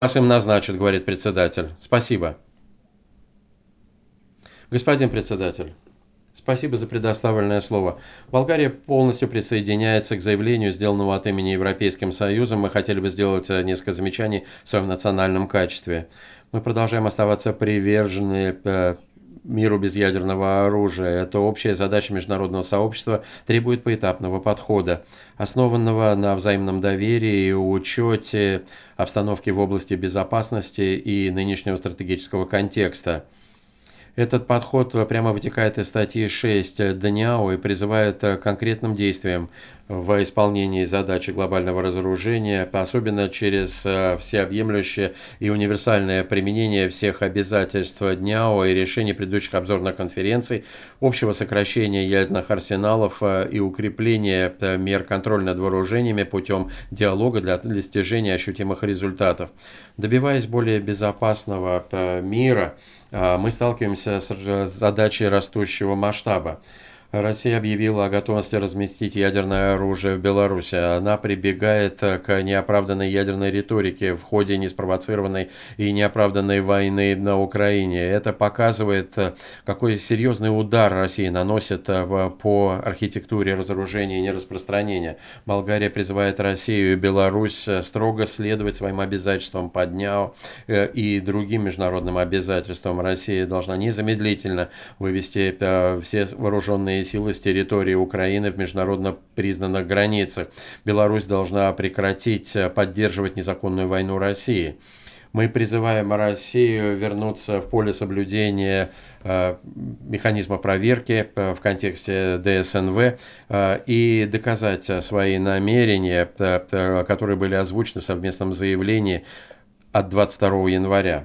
Вас им назначат, говорит председатель. Спасибо. Господин председатель, спасибо за предоставленное слово. Болгария полностью присоединяется к заявлению, сделанному от имени Европейским Союзом. Мы хотели бы сделать несколько замечаний в своем национальном качестве. Мы продолжаем оставаться привержены миру без ядерного оружия. Это общая задача международного сообщества, требует поэтапного подхода, основанного на взаимном доверии и учете обстановки в области безопасности и нынешнего стратегического контекста. Этот подход прямо вытекает из статьи 6 ДНИАО и призывает к конкретным действиям в исполнении задачи глобального разоружения, особенно через всеобъемлющее и универсальное применение всех обязательств ДНИАО и решений предыдущих обзорных конференций, общего сокращения ядерных арсеналов и укрепления мер контроля над вооружениями путем диалога для достижения ощутимых результатов. Добиваясь более безопасного мира, мы сталкиваемся с задачей растущего масштаба. Россия объявила о готовности разместить ядерное оружие в Беларуси. Она прибегает к неоправданной ядерной риторике в ходе неспровоцированной и неоправданной войны на Украине. Это показывает, какой серьезный удар Россия наносит по архитектуре разоружения и нераспространения. Болгария призывает Россию и Беларусь строго следовать своим обязательствам по ДНИАО и другим международным обязательствам. Россия должна незамедлительно вывести все вооруженные силы с территории Украины в международно признанных границах. Беларусь должна прекратить поддерживать незаконную войну России. Мы призываем Россию вернуться в поле соблюдения механизма проверки в контексте ДСНВ и доказать свои намерения, которые были озвучены в совместном заявлении от 22 января.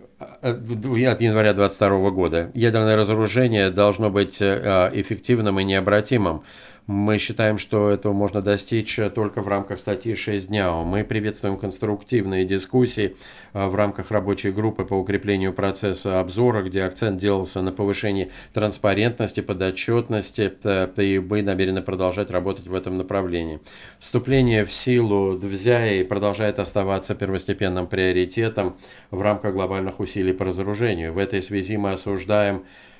От января 2022 года. Ядерное разоружение должно быть эффективным и необратимым. Мы считаем, что этого можно достичь только в рамках статьи 6 дня. Мы приветствуем конструктивные дискуссии в рамках рабочей группы по укреплению процесса обзора, где акцент делался на повышении транспарентности, подотчетности, и мы намерены продолжать работать в этом направлении. Вступление в силу ДВЗЯИ продолжает оставаться первостепенным приоритетом в рамках глобальных усилий по разоружению. В этой связи мы осуждаем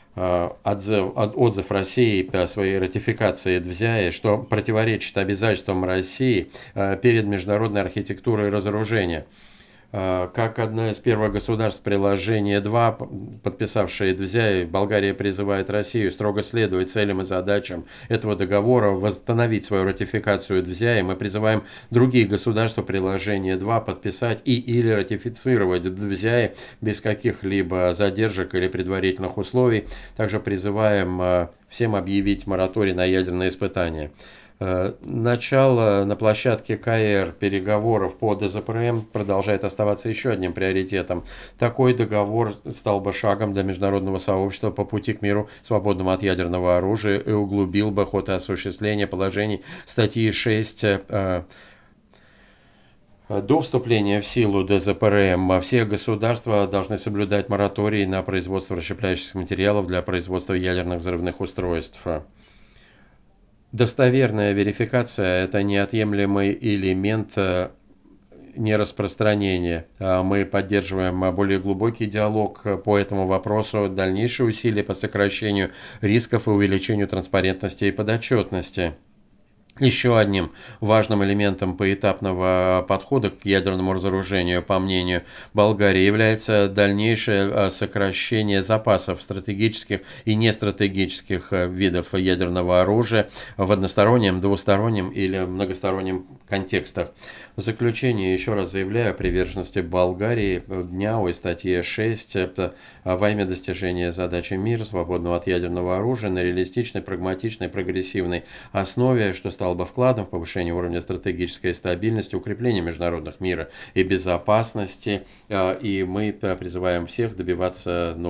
отзыв России по своей ратификации ДВЗЯИ, что противоречит обязательствам России перед международной архитектурой разоружения. Как одно из первых государств приложения 2, подписавшее ДВЗЯИ, Болгария призывает Россию строго следовать целям и задачам этого договора, восстановить свою ратификацию ДВЗЯИ. Мы призываем другие государства приложения 2 подписать или ратифицировать ДВЗЯИ без каких-либо задержек или предварительных условий. Также призываем всем объявить мораторий на ядерные испытания. Начало на площадке КР переговоров по ДЗПРМ продолжает оставаться еще одним приоритетом. Такой договор стал бы шагом для международного сообщества по пути к миру, свободному от ядерного оружия, и углубил бы ход осуществления положений статьи 6 до вступления в силу ДЗПРМ все государства должны соблюдать мораторий на производство расщепляющихся материалов для производства ядерных взрывных устройств. Достоверная верификация – это неотъемлемый элемент нераспространения. Мы поддерживаем более глубокий диалог по этому вопросу, дальнейшие усилия по сокращению рисков и увеличению транспарентности и подотчетности. Еще одним важным элементом поэтапного подхода к ядерному разоружению, по мнению Болгарии, является дальнейшее сокращение запасов стратегических и нестратегических видов ядерного оружия в одностороннем, двустороннем или многостороннем контекстах. В заключение еще раз заявляю о приверженности Болгарии ДНИАО и статье 6 во имя достижения задачи мира, свободного от ядерного оружия, на реалистичной, прагматичной, прогрессивной основе, что стало бы вкладом в повышение уровня стратегической стабильности, укрепление международных мира и безопасности. И мы призываем всех добиваться